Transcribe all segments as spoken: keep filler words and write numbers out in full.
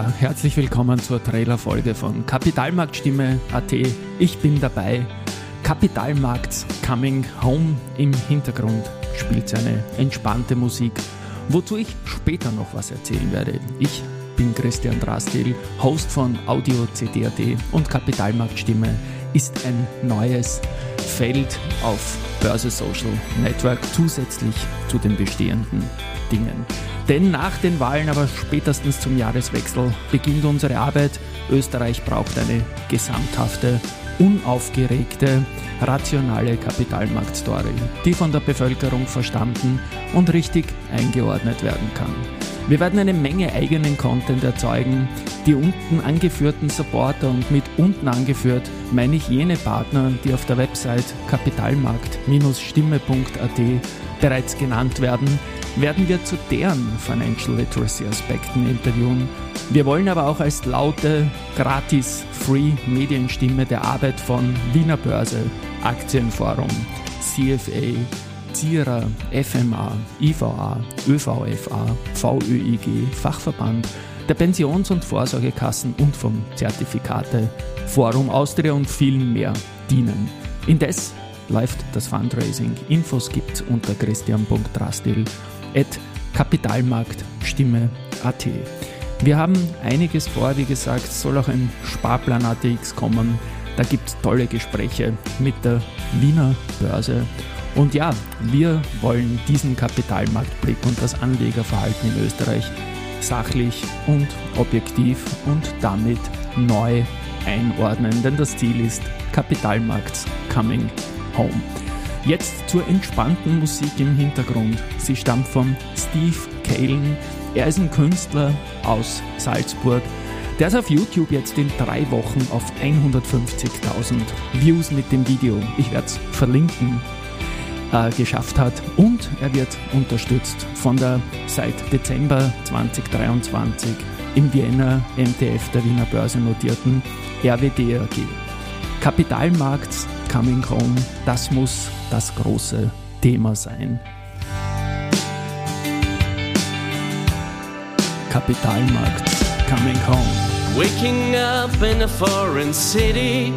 Ja, herzlich willkommen zur Trailerfolge von Kapitalmarktstimme Punkt a t. Ich bin dabei. Kapitalmarkts Coming Home. Im Hintergrund spielt seine entspannte Musik, wozu ich später noch was erzählen werde. Ich bin Christian Drastil, Host von Audio C D Punkt a t, und Kapitalmarktstimme ist ein neues Feld auf Börse Social Network zusätzlich zu den bestehenden Dingen. Denn nach den Wahlen, aber spätestens zum Jahreswechsel, beginnt unsere Arbeit. Österreich braucht eine gesamthafte, unaufgeregte, rationale Kapitalmarktstory, die von der Bevölkerung verstanden und richtig eingeordnet werden kann. Wir werden eine Menge eigenen Content erzeugen. Die unten angeführten Supporter, und mit unten angeführt meine ich jene Partner, die auf der Website kapitalmarkt Stimme Punkt a t bereits genannt werden, werden wir zu deren Financial Literacy Aspekten interviewen. Wir wollen aber auch als laute, gratis, free Medienstimme der Arbeit von Wiener Börse, Aktienforum, C F A, Z I R A, F M A, I V A, Ö V F A, V Ö I G, Fachverband, der Pensions- und Vorsorgekassen und vom Zertifikate, Forum Austria und vielen mehr dienen. Indes läuft das Fundraising. Infos gibt's unter christian punkt drastil at kapitalmarktstimme punkt a t. Wir haben einiges vor, wie gesagt, es soll auch ein Sparplan A T X kommen. Da gibt es tolle Gespräche mit der Wiener Börse. Und ja, wir wollen diesen Kapitalmarktblick und das Anlegerverhalten in Österreich sachlich und objektiv und damit neu einordnen, denn das Ziel ist Kapitalmarkts Coming Home. Jetzt zur entspannten Musik im Hintergrund. Sie stammt von Steve Kalen. Er ist ein Künstler aus Salzburg, der es auf YouTube jetzt in drei Wochen auf hundertfünfzigtausend Views mit dem Video, ich werde es verlinken, äh, geschafft hat. Und er wird unterstützt von der seit Dezember zweitausenddreiundzwanzig im Vienna M T F der Wiener Börse notierten R W D A G. Kapitalmarkts Coming Home, das muss das große Thema sein. Kapitalmarkts Coming Home. Waking up in a foreign city,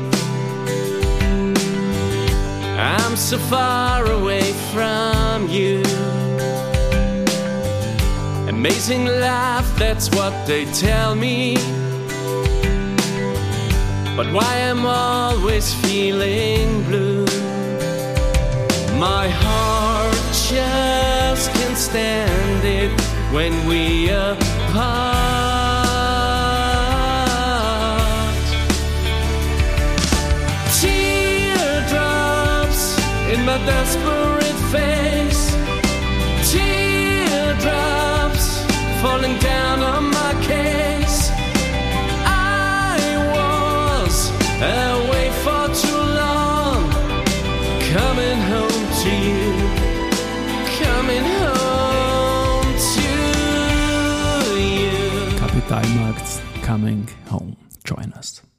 I'm so far away from you. Amazing life, that's what they tell me. But why am I always feeling blue? My heart just can't stand it when we apart. Teardrops in my desperate face, teardrops falling down on my case. Away for too long, coming home to you, coming home to you. Kapitalmarkts Coming Home. Join us.